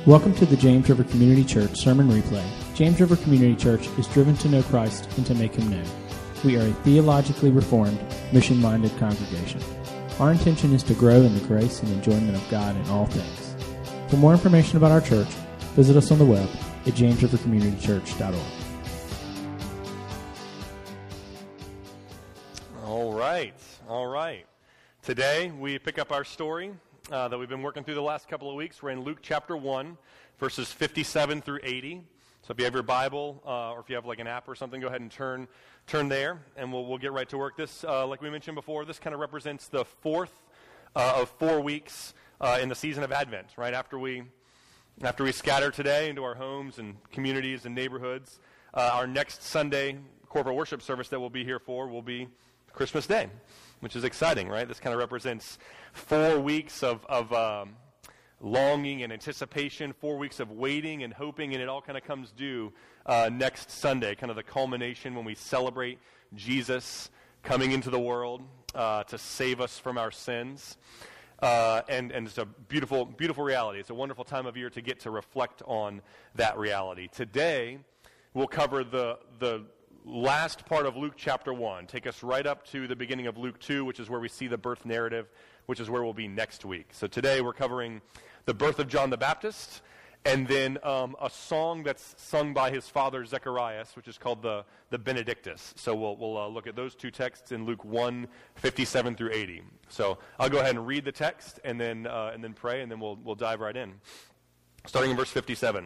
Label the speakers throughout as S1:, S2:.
S1: Welcome to the James River Community Church Sermon Replay. James River Community Church is driven to know Christ and to make Him known. We are a theologically reformed, mission-minded congregation. Our intention is to grow in the grace and enjoyment of God in all things. For more information about our church, visit us on the web at jamesrivercommunitychurch.org.
S2: All right. Today we pick up our story that we've been working through the last couple of weeks. We're in Luke chapter 1, verses 57 through 80. So if you have your Bible or if you have like an app or something, go ahead and turn there, and we'll get right to work. This, like we mentioned before, this kind of represents the fourth of 4 weeks in the season of Advent, right? After we scatter today into our homes and communities and neighborhoods, our next Sunday corporate worship service that we'll be here for will be Christmas Day, which is exciting, right? This kind of represents 4 weeks of longing and anticipation, 4 weeks of waiting and hoping, and it all kind of comes due next Sunday, kind of the culmination when we celebrate Jesus coming into the world to save us from our sins. And it's a beautiful, beautiful reality. It's a wonderful time of year to get to reflect on that reality. Today, we'll cover the last part of Luke chapter 1. Take us right up to the beginning of Luke 2, which is where we see the birth narrative, which is where we'll be next week. So today we're covering the birth of John the Baptist, and then a song that's sung by his father Zacharias, which is called the Benedictus. So we'll look at those two texts in Luke 1, 57 through 80. So I'll go ahead and read the text and then pray, and then we'll dive right in. Starting in verse 57.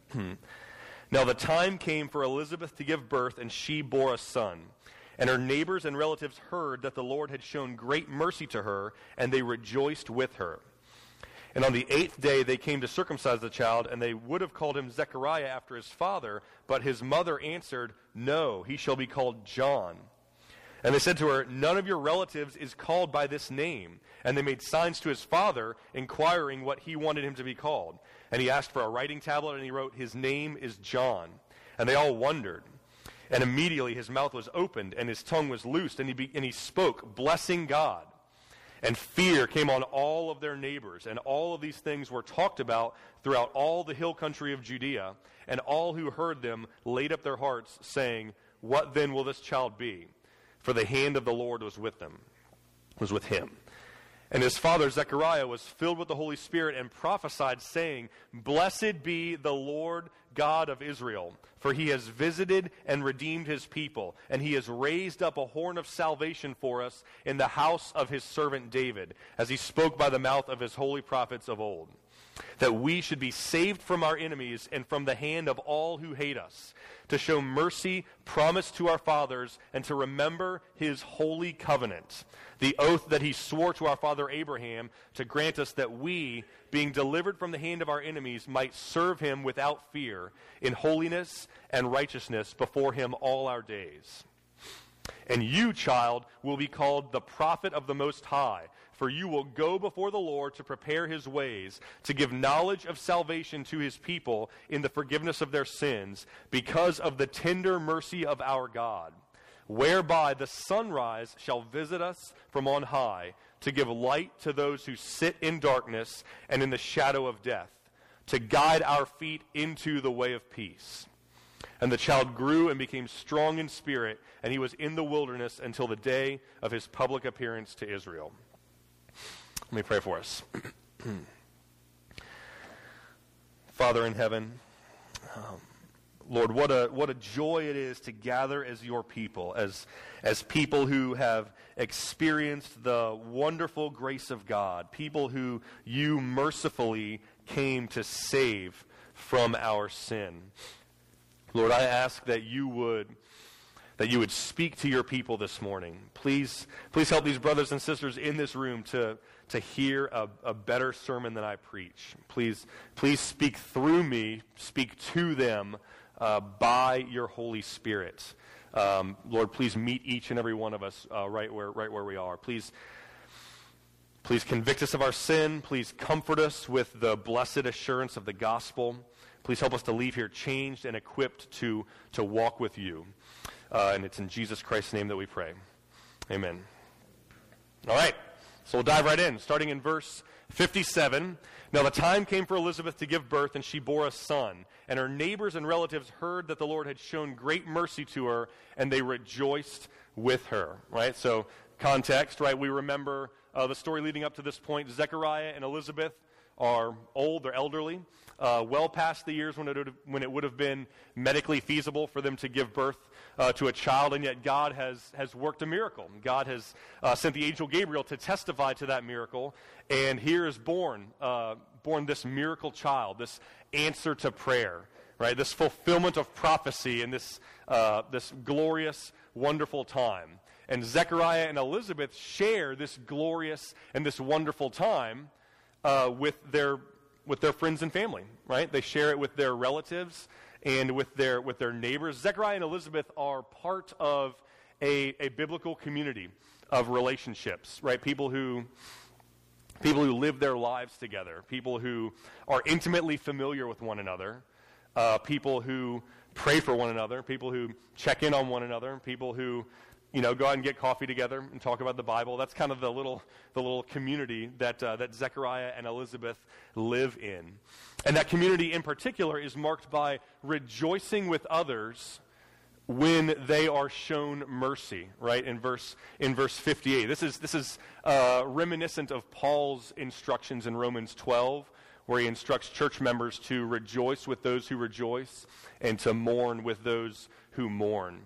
S2: Now the time came for Elizabeth to give birth, and she bore a son. And her neighbors and relatives heard that the Lord had shown great mercy to her, and they rejoiced with her. And on the 8th day they came to circumcise the child, and they would have called him Zechariah after his father, but his mother answered, "No, he shall be called John." And they said to her, "None of your relatives is called by this name." And they made signs to his father, inquiring what he wanted him to be called. And he asked for a writing tablet, and he wrote, "His name is John." And they all wondered. And immediately his mouth was opened, and his tongue was loosed, and he spoke, blessing God. And fear came on all of their neighbors, and all of these things were talked about throughout all the hill country of Judea. And all who heard them laid up their hearts, saying, "What then will this child be?" For the hand of the Lord was with him. And his father Zechariah was filled with the Holy Spirit and prophesied, saying, "Blessed be the Lord God of Israel, for he has visited and redeemed his people, and he has raised up a horn of salvation for us in the house of his servant David, as he spoke by the mouth of his holy prophets of old, that we should be saved from our enemies and from the hand of all who hate us, to show mercy promised to our fathers, and to remember his holy covenant, the oath that he swore to our father Abraham, to grant us that we, being delivered from the hand of our enemies, might serve him without fear, in holiness and righteousness before him all our days. And you, child, will be called the prophet of the Most High, for you will go before the Lord to prepare his ways, to give knowledge of salvation to his people in the forgiveness of their sins, because of the tender mercy of our God, whereby the sunrise shall visit us from on high, to give light to those who sit in darkness and in the shadow of death, to guide our feet into the way of peace. And the child grew and became strong in spirit, and he was in the wilderness until the day of his public appearance to Israel. Let me pray for us. Father in heaven, Lord, what a joy it is to gather as your people, as people who have experienced the wonderful grace of God, people who you mercifully came to save from our sin. Lord, I ask that you would speak to your people this morning. Please help these brothers and sisters in this room to hear a better sermon than I preach. Please speak through me, speak to them by your Holy Spirit. Lord, please meet each and every one of us right where we are. Please convict us of our sin. Please comfort us with the blessed assurance of the gospel. Please help us to leave here changed and equipped to walk with you. And it's in Jesus Christ's name that we pray. Amen. All right. So we'll dive right in, starting in verse 57. Now the time came for Elizabeth to give birth, and she bore a son. And her neighbors and relatives heard that the Lord had shown great mercy to her, and they rejoiced with her. Right? So context, right? We remember the story leading up to this point. Zechariah and Elizabeth are old, they're elderly, well past the years when it would have been medically feasible for them to give birth to a child, and yet God has worked a miracle. God has sent the angel Gabriel to testify to that miracle, and here is born this miracle child, this answer to prayer, right? This fulfillment of prophecy in this glorious, wonderful time. And Zechariah and Elizabeth share this glorious and this wonderful time with their friends and family, right? They share it with their relatives and with their neighbors. Zechariah and Elizabeth are part of a biblical community of relationships, right? People who live their lives together, people who are intimately familiar with one another, people who pray for one another, people who check in on one another, people who go out and get coffee together and talk about the Bible. That's kind of the little community that Zechariah and Elizabeth live in. And that community in particular is marked by rejoicing with others when they are shown mercy, right? In verse 58. This is reminiscent of Paul's instructions in Romans 12, where he instructs church members to rejoice with those who rejoice and to mourn with those who mourn.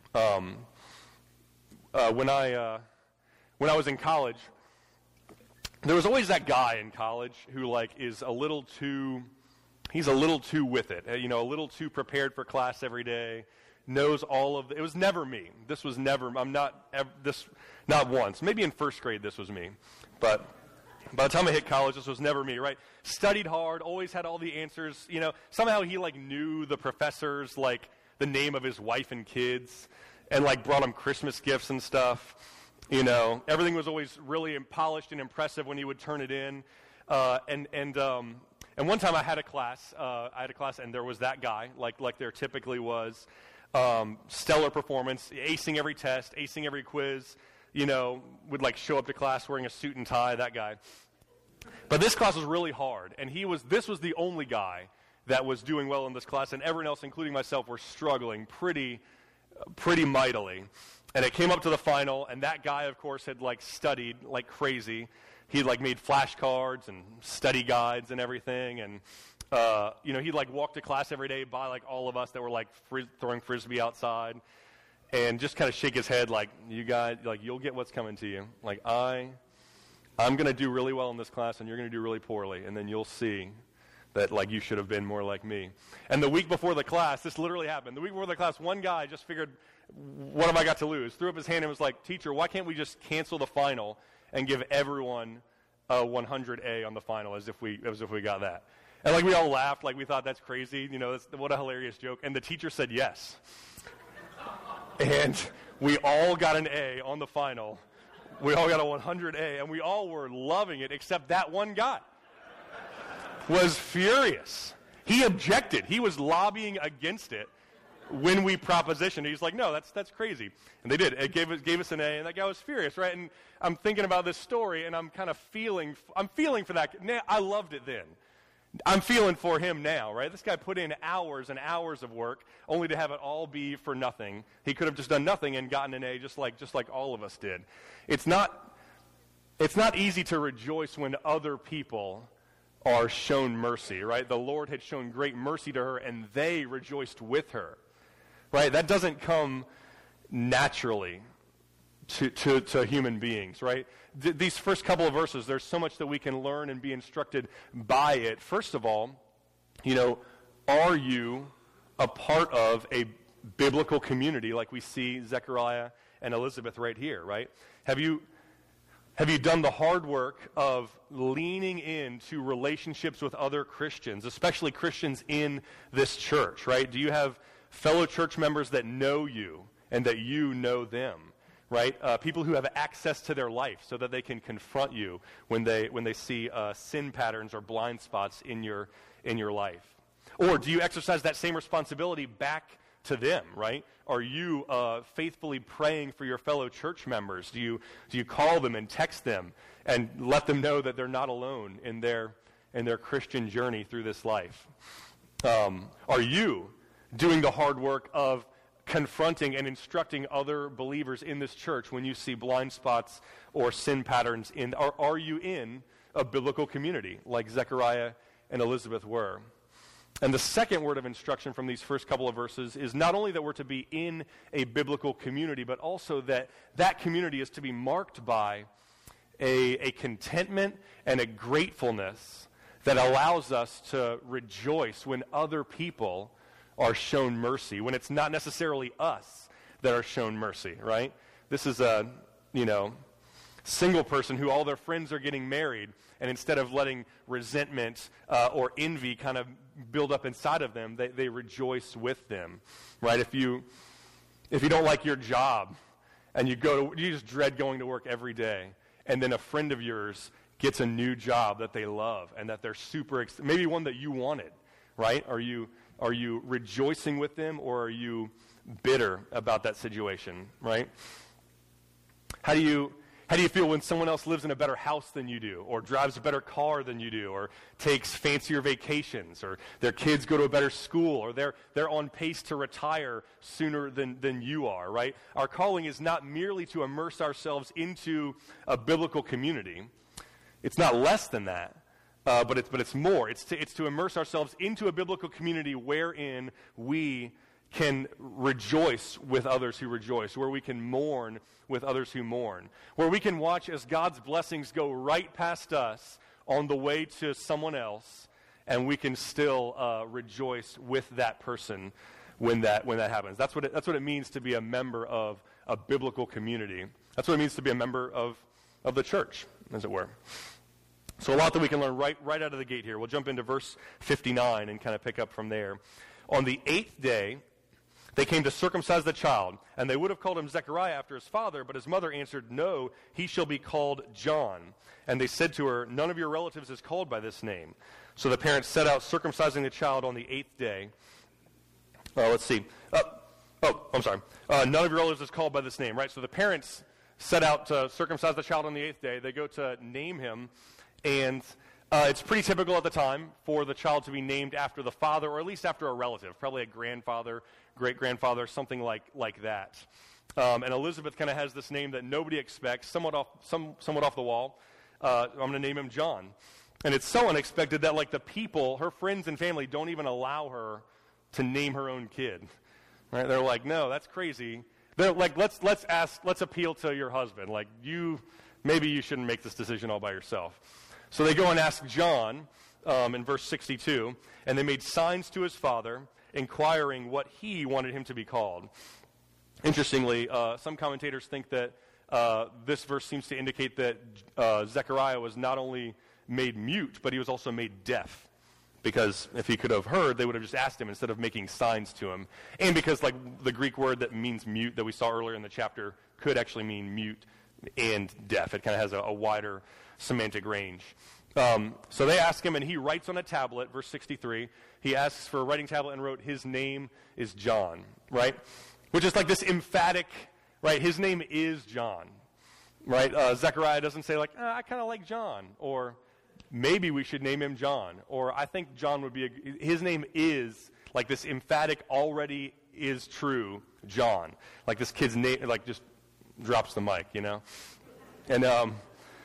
S2: When I was in college, there was always that guy in college who is a little too with it, a little too prepared for class every day, knows all of it was never me. This was never, not once. Maybe in first grade this was me, but by the time I hit college, this was never me, right? Studied hard, always had all the answers, somehow he knew the professors, the name of his wife and kids, and brought him Christmas gifts and stuff. Everything was always really polished and impressive when he would turn it in. And one time I had a class, and there was that guy, like there typically was. Stellar performance, acing every test, acing every quiz. Would show up to class wearing a suit and tie. That guy. But this class was really hard, and this was the only guy that was doing well in this class, and everyone else, including myself, were struggling pretty mightily. And it came up to the final, and that guy, of course, had studied like crazy. He'd made flashcards and study guides and everything, and he'd walk to class every day by all of us that were throwing frisbee outside, and just kind of shake his head you guys, you'll get what's coming to you. I'm going to do really well in this class, and you're going to do really poorly, and then you'll see that you should have been more like me. And the week before the class, this literally happened. The week before the class, one guy just figured, what have I got to lose? Threw up his hand and was like, teacher, why can't we just cancel the final and give everyone a 100A on the final as if we got that? And we all laughed, we thought that's crazy, what a hilarious joke. And the teacher said yes. And we all got an A on the final. We all got a 100A, and we all were loving it, except that one guy was furious. He objected. He was lobbying against it when we propositioned. He's like, no, that's crazy. And they did. It gave us an A, and that guy was furious, right? And I'm thinking about this story, and I'm kind of feeling for that. I loved it then. I'm feeling for him now, right? This guy put in hours and hours of work only to have it all be for nothing. He could have just done nothing and gotten an A just like all of us did. It's not easy to rejoice when other people are shown mercy, right? The Lord had shown great mercy to her, and they rejoiced with her, right? That doesn't come naturally to human beings, right? These first couple of verses, there's so much that we can learn and be instructed by it. First of all, are you a part of a biblical community like we see Zechariah and Elizabeth right here, right? Have you done the hard work of leaning into relationships with other Christians, especially Christians in this church, right? Do you have fellow church members that know you and that you know them, right? People who have access to their life so that they can confront you when they see sin patterns or blind spots in your life. Or do you exercise that same responsibility back to them, right? Are you faithfully praying for your fellow church members? Do you call them and text them and let them know that they're not alone in their Christian journey through this life? Are you doing the hard work of confronting and instructing other believers in this church when you see blind spots or sin patterns are you in a biblical community like Zechariah and Elizabeth were? And the second word of instruction from these first couple of verses is not only that we're to be in a biblical community, but also that community is to be marked by a contentment and a gratefulness that allows us to rejoice when other people are shown mercy, when it's not necessarily us that are shown mercy, right? This is a, single person who all their friends are getting married, and instead of letting resentment or envy kind of build up inside of them, they rejoice with them, right? If you don't like your job and you just dread going to work every day, and then a friend of yours gets a new job that they love and that they're maybe one that you wanted, right? Are you rejoicing with them, or are you bitter about that situation, right? How do you feel when someone else lives in a better house than you do, or drives a better car than you do, or takes fancier vacations, or their kids go to a better school, or they're on pace to retire sooner than you are, right? Our calling is not merely to immerse ourselves into a biblical community. It's not less than that, but it's more. It's to immerse ourselves into a biblical community wherein we can rejoice with others who rejoice, where we can mourn with others who mourn, where we can watch as God's blessings go right past us on the way to someone else, and we can still rejoice with that person when that happens. That's what it means to be a member of a biblical community. That's what it means to be a member of the church, as it were. So a lot that we can learn right out of the gate here. We'll jump into verse 59 and kind of pick up from there. On the 8th day, they came to circumcise the child, and they would have called him Zechariah after his father, but his mother answered, "No, he shall be called John." And they said to her, "None of your relatives is called by this name." So the parents set out circumcising the child on the 8th day. Let's see. I'm sorry. None of your relatives is called by this name, right? So the parents set out to circumcise the child on the 8th day. They go to name him. And it's pretty typical at the time for the child to be named after the father, or at least after a relative, probably a grandfather, great-grandfather, something like that. And Elizabeth kind of has this name that nobody expects, somewhat off the wall. I'm going to name him John. And it's so unexpected that the people, her friends and family, don't even allow her to name her own kid. Right? They're like, "No, that's crazy." They're like, let's appeal to your husband. Maybe you shouldn't make this decision all by yourself. So they go and ask John in verse 62, and they made signs to his father, inquiring what he wanted him to be called. Interestingly, some commentators think that this verse seems to indicate that Zechariah was not only made mute, but he was also made deaf. Because if he could have heard, they would have just asked him instead of making signs to him. And because the Greek word that means mute that we saw earlier in the chapter could actually mean mute and deaf. It kind of has a wider semantic range. So they ask him, and he writes on a tablet, verse 63. He asks for a writing tablet and wrote, "His name is John," right? Which is this emphatic, right? His name is John, right? Zechariah doesn't say I kind of like John, or maybe we should name him John, or I think John would be his name is this emphatic, already is true John. This kid's name, just drops the mic, And,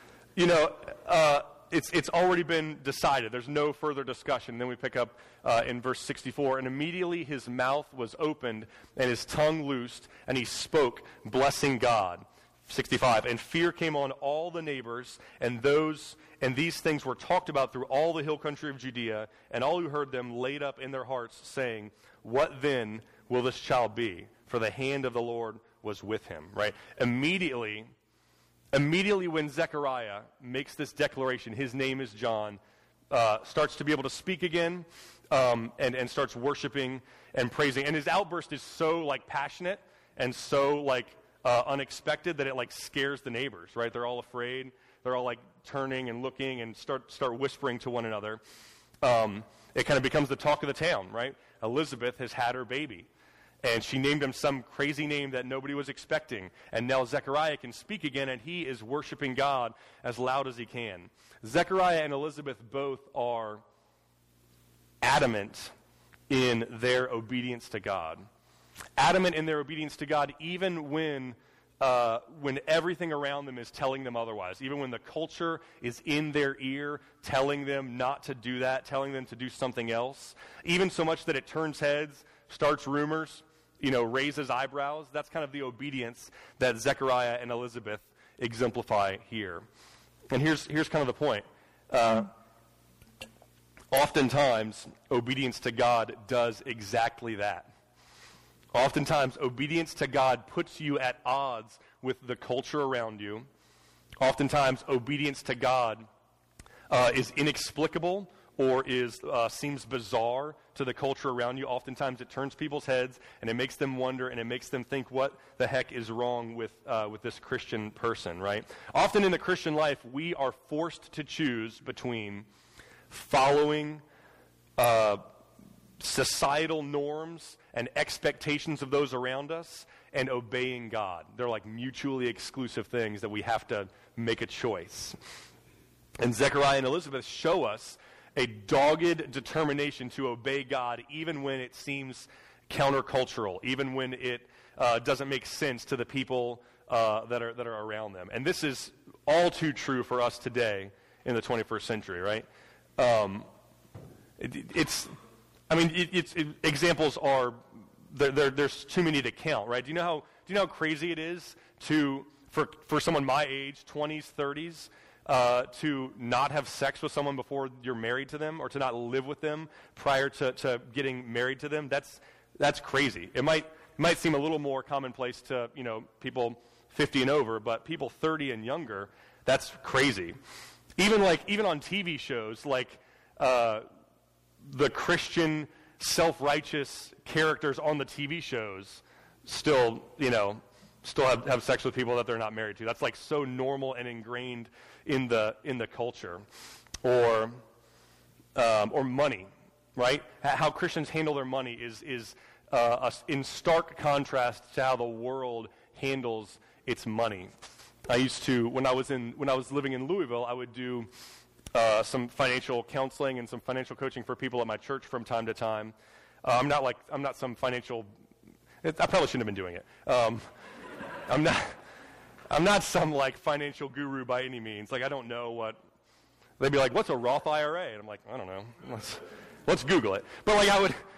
S2: it's already been decided. There's no further discussion. And then we pick up in verse 64, "And immediately his mouth was opened and his tongue loosed, and he spoke, blessing God." 65, "And fear came on all the neighbors, and these things were talked about through all the hill country of Judea, and all who heard them laid up in their hearts, saying, 'What then will this child be? For the hand of the Lord was with him,'" right? Immediately when Zechariah makes this declaration, his name is John, starts to be able to speak again, and starts worshiping and praising. And his outburst is so passionate and so unexpected that it scares the neighbors, right? They're all afraid. They're all turning and looking and start whispering to one another. It kind of becomes the talk of the town, right? Elizabeth has had her baby. And she named him some crazy name that nobody was expecting. And now Zechariah can speak again, and he is worshiping God as loud as he can. Zechariah and Elizabeth both are adamant in their obedience to God. Adamant in their obedience to God even when everything around them is telling them otherwise. Even when the culture is in their ear telling them not to do that, telling them to do something else. Even so much that it turns heads, starts rumors, raises eyebrows. That's kind of the obedience that Zechariah and Elizabeth exemplify here. And here's kind of the point. Oftentimes, obedience to God does exactly that. Oftentimes, obedience to God puts you at odds with the culture around you. Oftentimes, obedience to God is inexplicable or seems bizarre to the culture around you. Oftentimes, it turns people's heads, and it makes them wonder, and it makes them think, what the heck is wrong with this Christian person, right? Often in the Christian life, we are forced to choose between following societal norms and expectations of those around us and obeying God. They're like mutually exclusive things that we have to make a choice. And Zechariah and Elizabeth show us a dogged determination to obey God even when it seems countercultural, even when it doesn't make sense to the people that are around them. And this is all too true for us today in the 21st century, right? Examples are there's too many to count, right? Do you know how crazy it is for someone my age, 20s, 30s, to not have sex with someone before you're married to them, or to not live with them prior to getting married to them? That's crazy. It might seem a little more commonplace to people 50 and over, but people 30 and younger, that's crazy. Even on TV shows, like the Christian self-righteous characters on the TV shows still have sex with people that they're not married to. That's like so normal and ingrained in the culture. Or money, right? How Christians handle their money is in stark contrast to how the world handles its money. I used to, when I was living in Louisville, I would do some financial counseling and some financial coaching for people at my church from time to time. I'm not some financial. I probably shouldn't have been doing it. I'm not some like financial guru by any means. Like, I don't know what. They'd be like, "What's a Roth IRA?" And I'm like, "I don't know. Let's Google it." But like,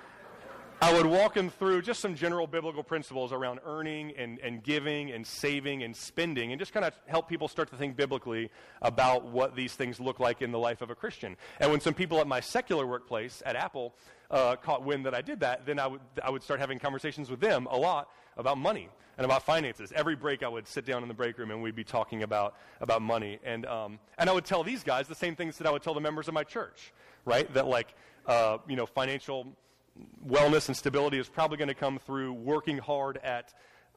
S2: I would walk them through just some general biblical principles around earning and giving and saving and spending, and just kind of help people start to think biblically about what these things look like in the life of a Christian. And when some people at my secular workplace at Apple caught wind that I did that, then I would start having conversations with them a lot about money and about finances. Every break I would sit down in the break room and we'd be talking about money. And I would tell these guys the same things that I would tell the members of my church, right? That financial wellness and stability is probably going to come through working hard at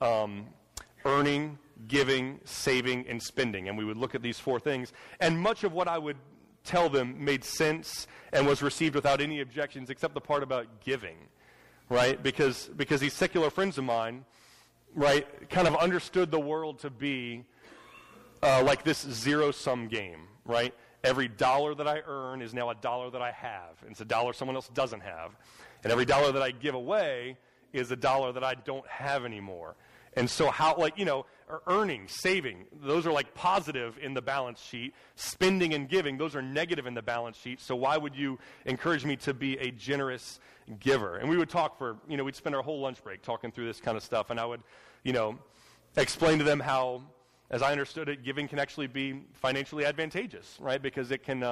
S2: earning, giving, saving, and spending. And we would look at these four things. And much of what I would tell them made sense and was received without any objections, except the part about giving, right? Because these secular friends of mine, right, kind of understood the world to be like this zero-sum game, right? Every dollar that I earn is now a dollar that I have. And it's a dollar someone else doesn't have. And every dollar that I give away is a dollar that I don't have anymore. And so earning, saving, those are like positive in the balance sheet. Spending and giving, those are negative in the balance sheet. So why would you encourage me to be a generous giver? And we would talk we'd spend our whole lunch break talking through this kind of stuff. And I would, explain to them how, as I understood it, giving can actually be financially advantageous, right? Because it can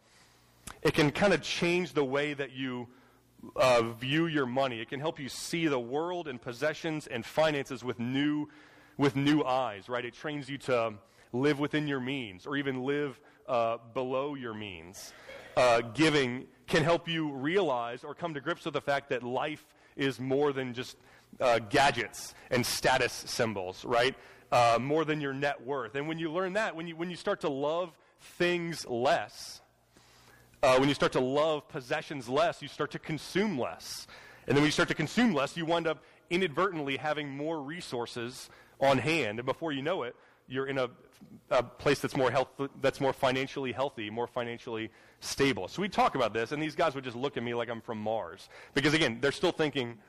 S2: kind of change the way that you view your money. It can help you see the world and possessions and finances with new eyes, right? It trains you to live within your means, or even live below your means. Giving can help you realize or come to grips with the fact that life is more than just gadgets and status symbols, right? More than your net worth. And when you learn that, when you start to love things less, when you start to love possessions less, you start to consume less. And then when you start to consume less, you wind up inadvertently having more resources on hand, and before you know it, you're in a place that's more financially healthy, more financially stable. So we talk about this, and these guys would just look at me like I'm from Mars, because again, they're still thinking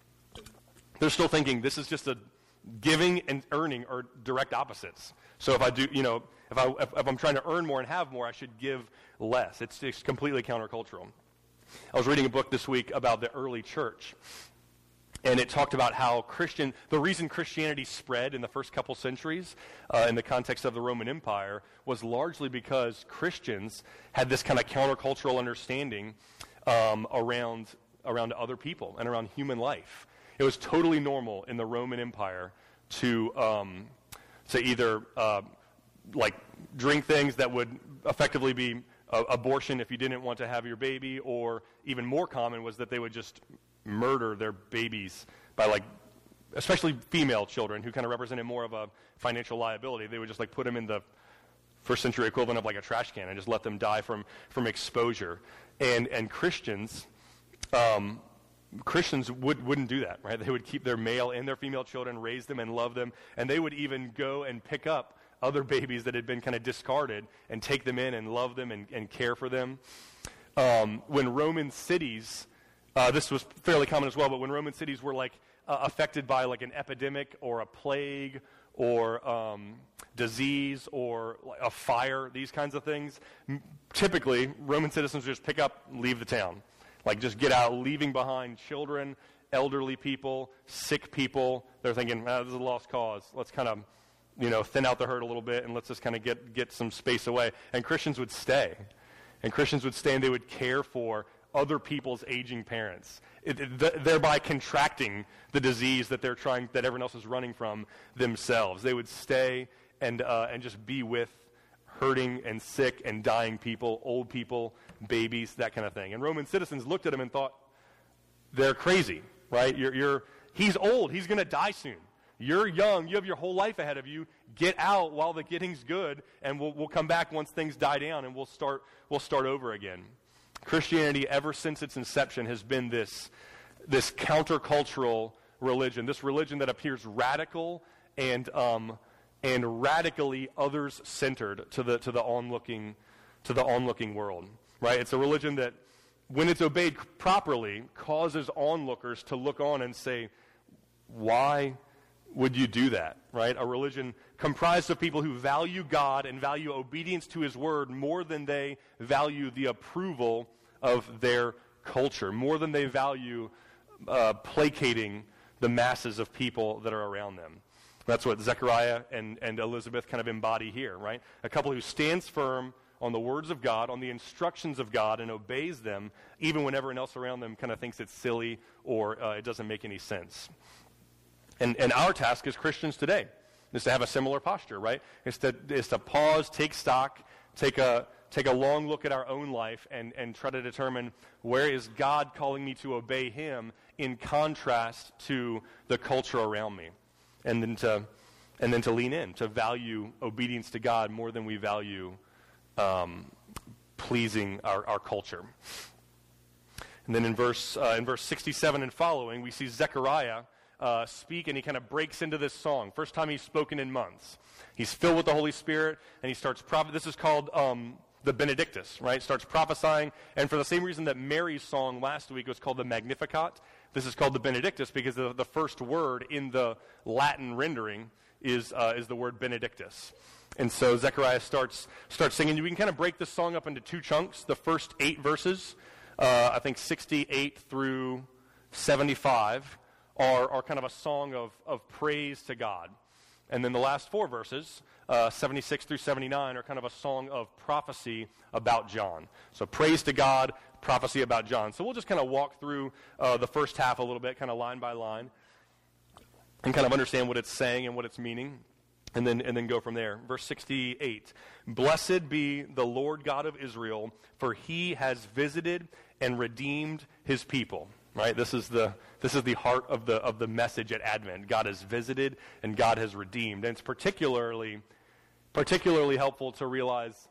S2: this is just a giving and earning are direct opposites. So if I do, if I'm trying to earn more and have more, I should give less. It's completely countercultural. I was reading a book this week about the early church, and it talked about how the reason Christianity spread in the first couple centuries in the context of the Roman Empire was largely because Christians had this kind of countercultural understanding around other people and around human life. It was totally normal in the Roman Empire to either drink things that would effectively be abortion if you didn't want to have your baby, or even more common was that they would just murder their babies by especially female children who kind of represented more of a financial liability. They would just put them in the first century equivalent of a trash can and just let them die from exposure. And Christians wouldn't do that, right? They would keep their male and their female children, raise them and love them, and they would even go and pick up other babies that had been kind of discarded and take them in and love them and care for them. When Roman cities, this was fairly common as well, but when Roman cities were affected by an epidemic or a plague or disease or a fire, these kinds of things, typically Roman citizens would just pick up, leave the town. Just get out, leaving behind children, elderly people, sick people. They're thinking, this is a lost cause. Let's kind of, thin out the herd a little bit, and let's just kind of get some space away. And Christians would stay. And they would care for other people's aging parents, thereby contracting the disease that that everyone else is running from themselves. They would stay and just be with hurting and sick and dying people, old people, babies, that kind of thing. And Roman citizens looked at him and thought, they're crazy, right? He's old. He's going to die soon. You're young. You have your whole life ahead of you. Get out while the getting's good, and we'll come back once things die down, and we'll start over again. Christianity, ever since its inception, has been this countercultural religion, this religion that appears radical and radically others-centered to the onlooking world. Right? It's a religion that, when it's obeyed properly, causes onlookers to look on and say, why would you do that? Right? A religion comprised of people who value God and value obedience to His word more than they value the approval of their culture, more than they value placating the masses of people that are around them. That's what Zechariah and Elizabeth kind of embody here, right? A couple who stands firm on the words of God, on the instructions of God, and obeys them, even when everyone else around them kind of thinks it's silly or it doesn't make any sense. And our task as Christians today is to have a similar posture, right? Is to pause, take stock, take a long look at our own life and try to determine, where is God calling me to obey Him in contrast to the culture around me, and then to lean in, to value obedience to God more than we value pleasing our culture. And then in verse 67 and following, we see Zechariah speak, and he kind of breaks into this song. First time he's spoken in months. He's filled with the Holy Spirit, and he starts this is called the Benedictus, right? Starts prophesying, and for the same reason that Mary's song last week was called the Magnificat, this is called the Benedictus because the first word in the Latin rendering is the word Benedictus. And so Zechariah starts singing. We can kind of break this song up into two chunks. The first 8 verses, I think 68 through 75, are kind of a song of praise to God. And then the last 4 verses, 76 through 79, are kind of a song of prophecy about John. So praise to God, prophecy about John. So we'll just kind of walk through the first half a little bit, kind of line by line, and kind of understand what it's saying and what it's meaning, and then go from there. Verse 68, "Blessed be the Lord God of Israel, for He has visited and redeemed His people." Right? This is the heart of the message at Advent. God has visited and God has redeemed. And it's particularly helpful to realize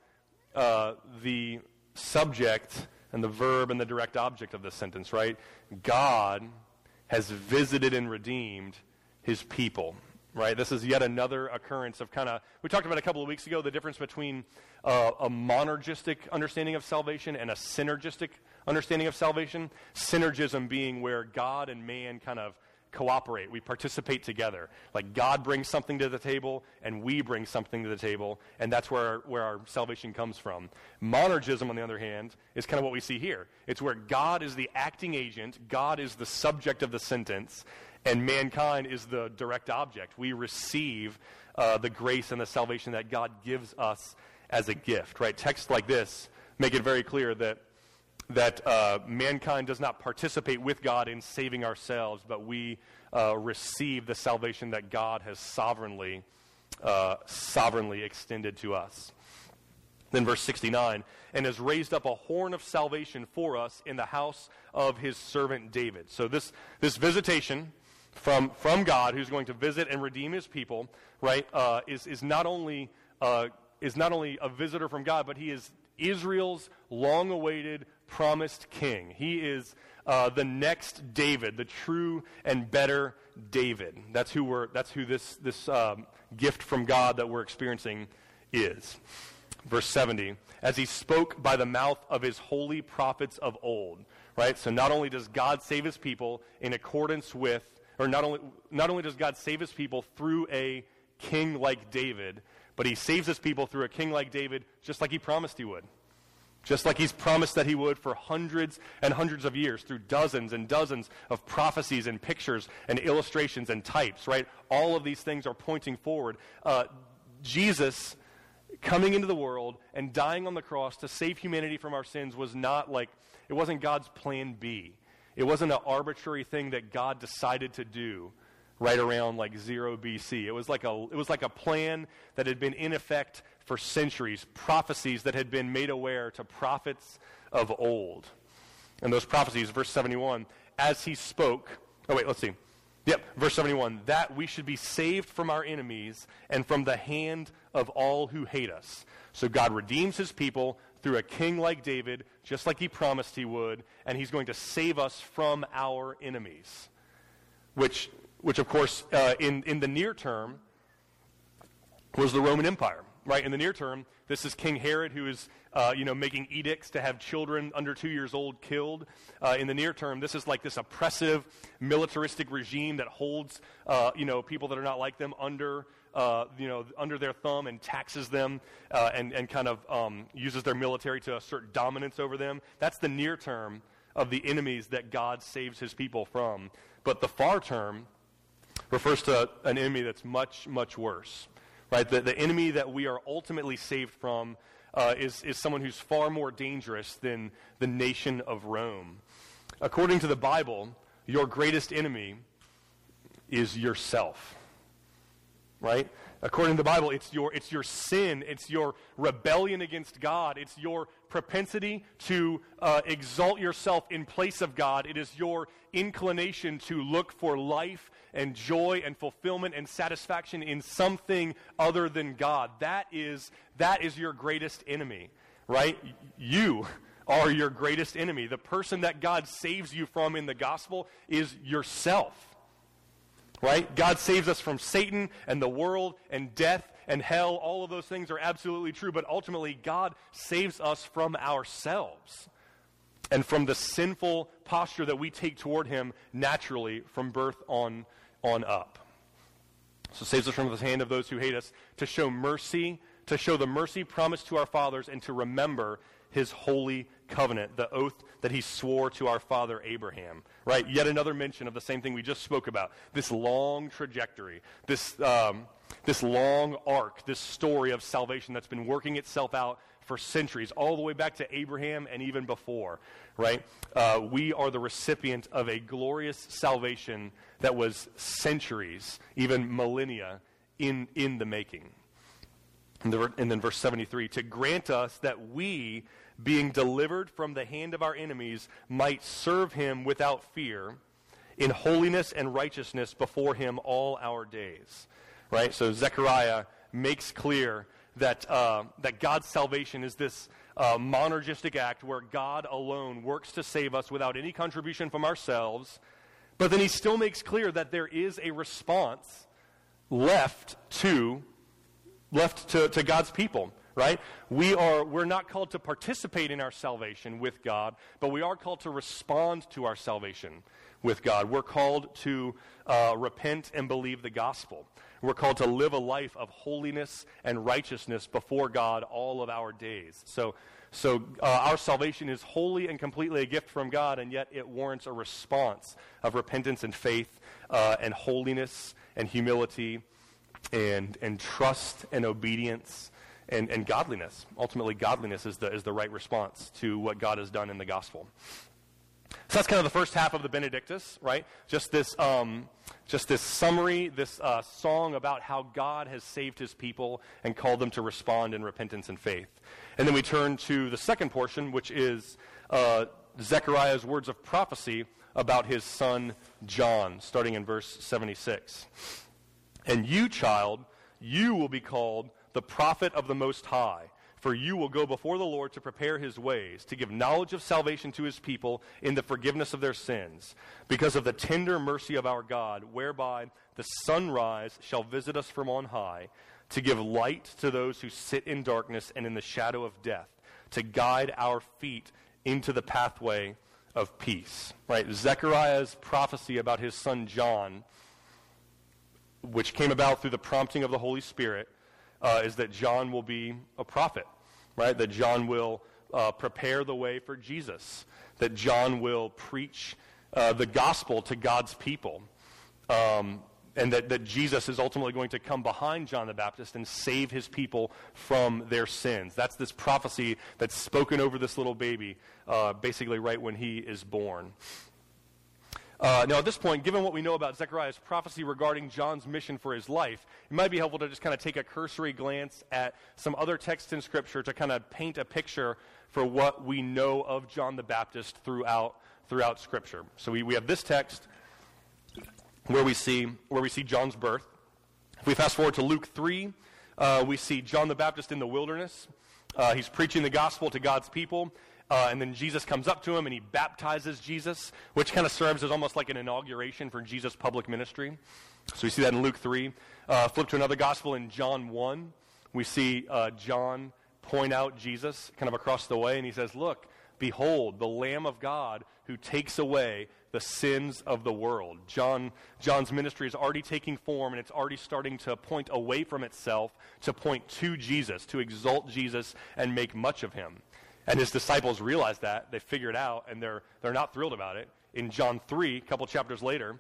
S2: the subject and the verb and the direct object of this sentence, right? God has visited and redeemed his people. Right? This is yet another occurrence of we talked about a couple of weeks ago, the difference between a monergistic understanding of salvation and a synergistic understanding of salvation. Synergism being where God and man kind of cooperate. We participate together. Like God brings something to the table and we bring something to the table, and that's where our salvation comes from. Monergism, on the other hand, is kind of what we see here. It's where God is the acting agent, God is the subject of the sentence, and mankind is the direct object. We receive the grace and the salvation that God gives us as a gift, right? Texts like this make it very clear that mankind does not participate with God in saving ourselves, but we receive the salvation that God has sovereignly extended to us. Then verse 69, and has raised up a horn of salvation for us in the house of his servant David. So this visitation from God, who's going to visit and redeem his people, right, is not only a visitor from God, but he is Israel's long-awaited, promised king. He is the next David, the true and better David. That's who this gift from God that we're experiencing is. Verse 70, as he spoke by the mouth of his holy prophets of old. Right? So not only does God save his people in accordance with, or not only does God save his people through a king like David, but he saves his people through a king like David just like he promised he would. Just like he's promised that he would for hundreds and hundreds of years through dozens and dozens of prophecies and pictures and illustrations and types, right? All of these things are pointing forward. Jesus coming into the world and dying on the cross to save humanity from our sins was not like, it wasn't God's plan B. It wasn't an arbitrary thing that God decided to do right around like 0 BC. It was like a plan that had been in effect for centuries, prophecies that had been made aware to prophets of old. And those prophecies, verse 71, as he spoke, verse 71, that we should be saved from our enemies and from the hand of all who hate us. So God redeems his people through a king like David, just like he promised he would, and he's going to save us from our enemies, which of course, in the near term, was the Roman Empire. Right, in the near term, this is King Herod who is, making edicts to have children under 2 years old killed. In the near term, this is like this oppressive, militaristic regime that holds, people that are not like them under their thumb and taxes them and kind of uses their military to assert dominance over them. That's the near term of the enemies that God saves his people from. But the far term refers to an enemy that's much, much worse. Right, the enemy that we are ultimately saved from is someone who's far more dangerous than the nation of Rome. According to the Bible, your greatest enemy is yourself. Right? According to the Bible, it's your sin, it's your rebellion against God, it's your propensity to exalt yourself in place of God. It is your inclination to look for life and joy and fulfillment and satisfaction in something other than God. That is your greatest enemy, right? You are your greatest enemy. The person that God saves you from in the gospel is yourself. Right? God saves us from Satan and the world and death and hell. All of those things are absolutely true, but ultimately God saves us from ourselves and from the sinful posture that we take toward him naturally from birth on up. So saves us from the hand of those who hate us, to show mercy, to show the mercy promised to our fathers, and to remember his holy covenant, the oath that he swore to our father Abraham. Right? Yet another mention of the same thing we just spoke about. This long trajectory, this long arc, this story of salvation that's been working itself out for centuries, all the way back to Abraham and even before. Right? We are the recipient of a glorious salvation that was centuries, even millennia, in the making. And then verse 73, to grant us that we, being delivered from the hand of our enemies, might serve him without fear, in holiness and righteousness before him all our days. Right? So Zechariah makes clear that God's salvation is this monergistic act where God alone works to save us without any contribution from ourselves, But then he still makes clear that there is a response left to God's people, right? We're not called to participate in our salvation with God, but we are called to respond to our salvation with God. We're called to repent and believe the gospel. We're called to live a life of holiness and righteousness before God all of our days. So our salvation is wholly and completely a gift from God, and yet it warrants a response of repentance and faith and holiness and humility and trust and obedience and godliness. Ultimately, godliness is the right response to what God has done in the gospel. So that's kind of the first half of the Benedictus, right? Just this summary, this song about how God has saved his people and called them to respond in repentance and faith. And then we turn to the second portion, which is Zechariah's words of prophecy about his son John, starting in verse 76. And you, child, you will be called the prophet of the Most High, for you will go before the Lord to prepare his ways, to give knowledge of salvation to his people in the forgiveness of their sins, because of the tender mercy of our God, whereby the sunrise shall visit us from on high, to give light to those who sit in darkness and in the shadow of death, to guide our feet into the pathway of peace. Right? Zechariah's prophecy about his son John, which came about through the prompting of the Holy Spirit, is that John will be a prophet, right? That John will prepare the way for Jesus, that John will preach the gospel to God's people, and that Jesus is ultimately going to come behind John the Baptist and save his people from their sins. That's this prophecy that's spoken over this little baby, basically right when he is born. Now, at this point, given what we know about Zechariah's prophecy regarding John's mission for his life, it might be helpful to just kind of take a cursory glance at some other texts in Scripture to kind of paint a picture for what we know of John the Baptist throughout Scripture. So we have this text where we see John's birth. If we fast forward to Luke 3, we see John the Baptist in the wilderness. He's preaching the gospel to God's people. And then Jesus comes up to him and he baptizes Jesus, which kind of serves as almost like an inauguration for Jesus' public ministry. So we see that in Luke 3. Flip to another gospel in John 1. We see John point out Jesus kind of across the way, and he says, "Look, behold, the Lamb of God who takes away the sins of the world." John's ministry is already taking form, and it's already starting to point away from itself to point to Jesus, to exalt Jesus and make much of him. And his disciples realize that. They figure it out, and they're not thrilled about it. In John 3, a couple chapters later,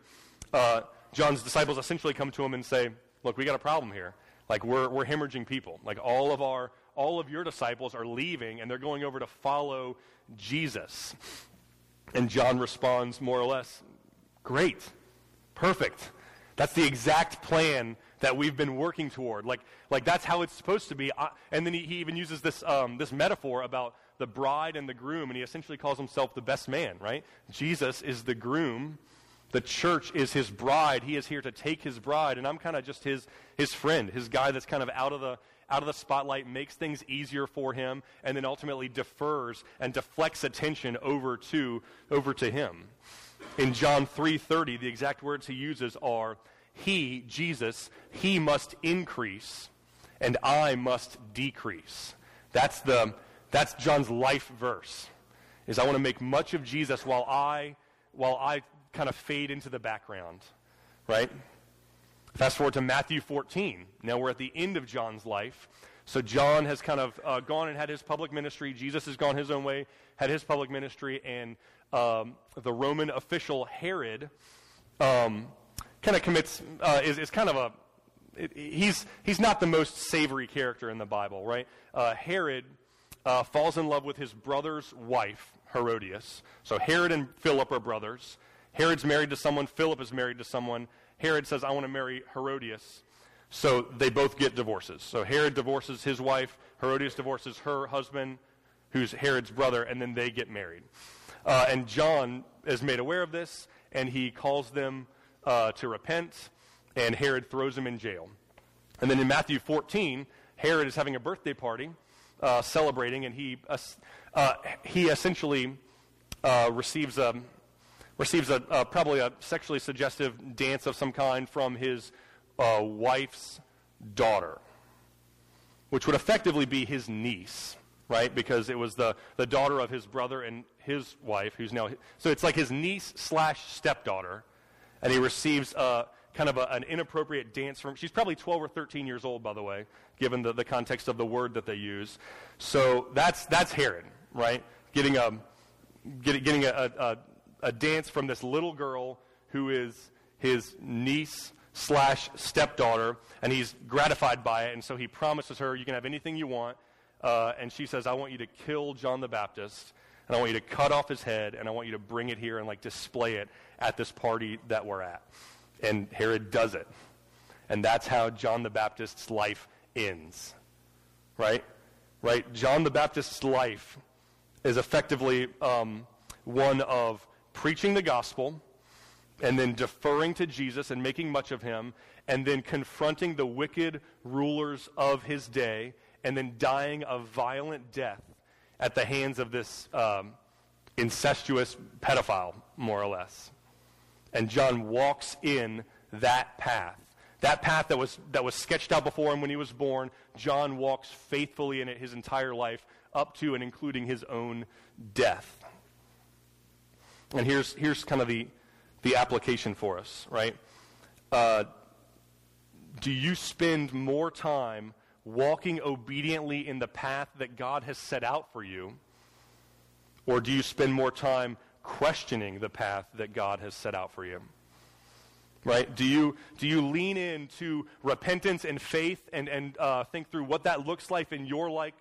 S2: John's disciples essentially come to him and say, "Look, we got a problem here. Like, we're hemorrhaging people. Like, all of your disciples are leaving, and they're going over to follow Jesus." And John responds more or less, "Great, perfect. That's the exact plan that we've been working toward. Like that's how it's supposed to be." And then he even uses this metaphor about the bride and the groom, and he essentially calls himself the best man, right? Jesus is the groom. The church is his bride. He is here to take his bride, and I'm kind of just his friend, his guy that's kind of out of the spotlight, makes things easier for him, and then ultimately defers and deflects attention over to him. In John 3:30, the exact words he uses are, "He, Jesus, he must increase, and I must decrease." That's John's life verse. Is I want to make much of Jesus while I kind of fade into the background, right? Fast forward to Matthew 14. Now we're at the end of John's life. So John has kind of gone and had his public ministry. Jesus has gone his own way, had his public ministry, and the Roman official Herod kind of commits is kind of he's not the most savory character in the Bible, right? Herod falls in love with his brother's wife, Herodias. So Herod and Philip are brothers. Herod's married to someone. Philip is married to someone. Herod says, "I want to marry Herodias." So they both get divorces. So Herod divorces his wife. Herodias divorces her husband, who's Herod's brother, and then they get married. And John is made aware of this, and he calls them to repent, and Herod throws him in jail. And then in Matthew 14, Herod is having a birthday party, celebrating, and he essentially receives receives probably a sexually suggestive dance of some kind from his wife's daughter, which would effectively be his niece, right? Because it was the daughter of his brother and his wife, who's now, so it's like his niece / stepdaughter, and he receives kind of an inappropriate dance from, she's probably 12 or 13 years old, by the way, given the context of the word that they use. So that's Herod, right? Getting a dance from this little girl who is his niece / stepdaughter, and he's gratified by it, and so he promises her, you can have anything you want, and she says, I want you to kill John the Baptist, and I want you to cut off his head, and I want you to bring it here and like display it at this party that we're at. And Herod does it. And that's how John the Baptist's life ends. Right? John the Baptist's life is effectively one of preaching the gospel and then deferring to Jesus and making much of him and then confronting the wicked rulers of his day and then dying a violent death at the hands of this incestuous pedophile, more or less. And John walks in that path that was sketched out before him when he was born. John walks faithfully in it his entire life, up to and including his own death. And here's kind of the application for us, right? Do you spend more time walking obediently in the path that God has set out for you, or do you spend more time questioning the path that God has set out for you? Right? Do you lean into repentance and faith and think through what that looks like in your life,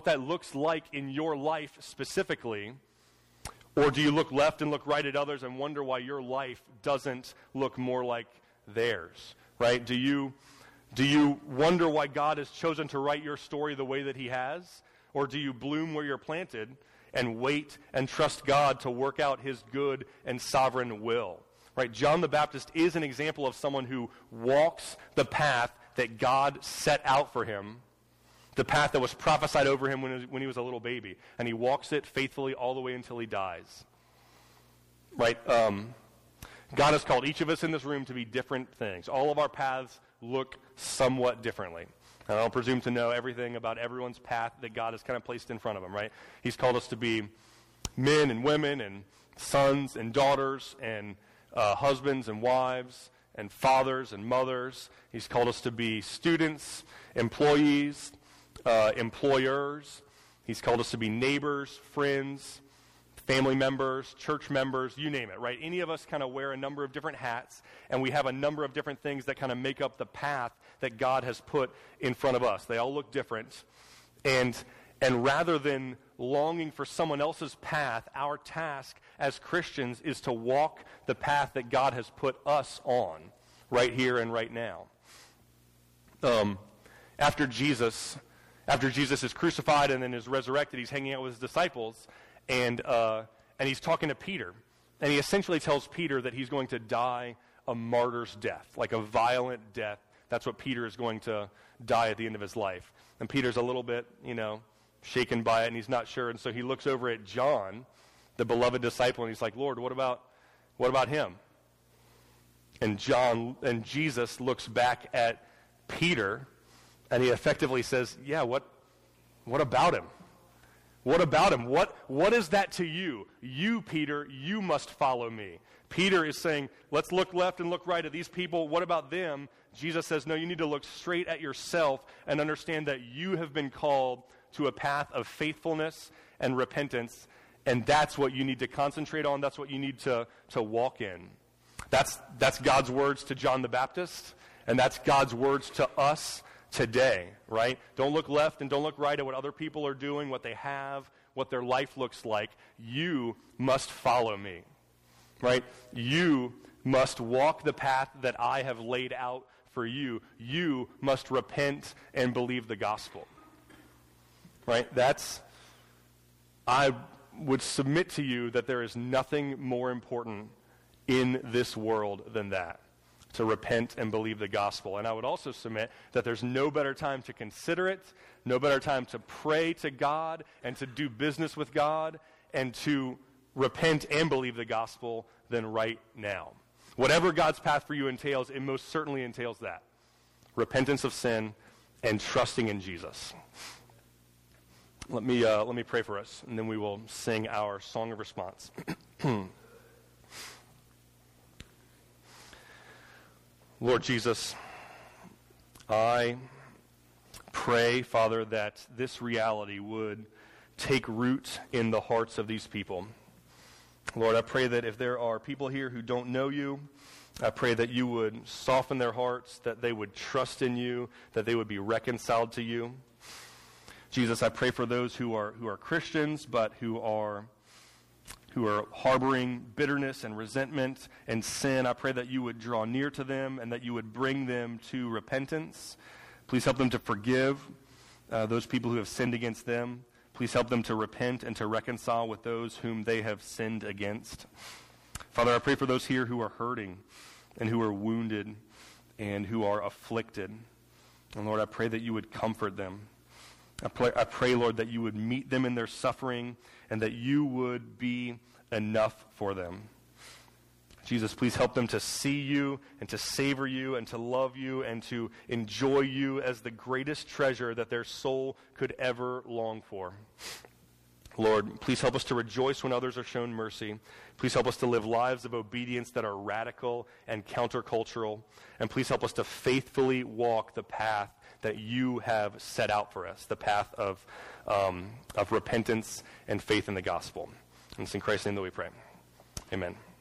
S2: specifically, or do you look left and look right at others and wonder why your life doesn't look more like theirs? Right? Do you wonder why God has chosen to write your story the way that he has, or do you bloom where you're planted and wait and trust God to work out his good and sovereign will? Right? John the Baptist is an example of someone who walks the path that God set out for him, the path that was prophesied over him when he was a little baby, and he walks it faithfully all the way until he dies. Right? God has called each of us in this room to be different things. All of our paths look somewhat differently. I don't presume to know everything about everyone's path that God has kind of placed in front of them, right? He's called us to be men and women and sons and daughters and husbands and wives and fathers and mothers. He's called us to be students, employees, employers. He's called us to be neighbors, friends, family members, church members, you name it, right? Any of us kind of wear a number of different hats, and we have a number of different things that kind of make up the path that God has put in front of us. They all look different. And rather than longing for someone else's path, our task as Christians is to walk the path that God has put us on right here and right now. After Jesus is crucified and then is resurrected, he's hanging out with his disciples, and he's talking to Peter. And he essentially tells Peter that he's going to die a martyr's death, like a violent death. That's what Peter is going to die at the end of his life. And Peter's a little bit, shaken by it, and he's not sure. And so he looks over at John, the beloved disciple, and he's like, Lord, what about him? And Jesus looks back at Peter, and he effectively says, yeah, what about him? What about him? What is that to you? You, Peter, you must follow me. Peter is saying, let's look left and look right at these people. What about them? Jesus says, no, you need to look straight at yourself and understand that you have been called to a path of faithfulness and repentance, and that's what you need to concentrate on. That's what you need to walk in. That's God's words to John the Baptist, and that's God's words to us today, right? Don't look left and don't look right at what other people are doing, what they have, what their life looks like. You must follow me, right? You must walk the path that I have laid out for you. You must repent and believe the gospel, right? I would submit to you that there is nothing more important in this world than that, to repent and believe the gospel. And I would also submit that there's no better time to consider it, no better time to pray to God and to do business with God and to repent and believe the gospel than right now. Whatever God's path for you entails, it most certainly entails that. Repentance of sin and trusting in Jesus. Let me pray for us, and then we will sing our song of response. Lord Jesus, I pray, Father, that this reality would take root in the hearts of these people. Lord, I pray that if there are people here who don't know you, I pray that you would soften their hearts, that they would trust in you, that they would be reconciled to you. Jesus, I pray for those who are Christians, but who are harboring bitterness and resentment and sin. I pray that you would draw near to them and that you would bring them to repentance. Please help them to forgive those people who have sinned against them. Please help them to repent and to reconcile with those whom they have sinned against. Father, I pray for those here who are hurting and who are wounded and who are afflicted. And Lord, I pray that you would comfort them. I pray, Lord, that you would meet them in their suffering and that you would be enough for them. Jesus, please help them to see you and to savor you and to love you and to enjoy you as the greatest treasure that their soul could ever long for. Lord, please help us to rejoice when others are shown mercy. Please help us to live lives of obedience that are radical and countercultural. And please help us to faithfully walk the path that you have set out for us, the path of repentance and faith in the gospel. And it's in Christ's name that we pray. Amen.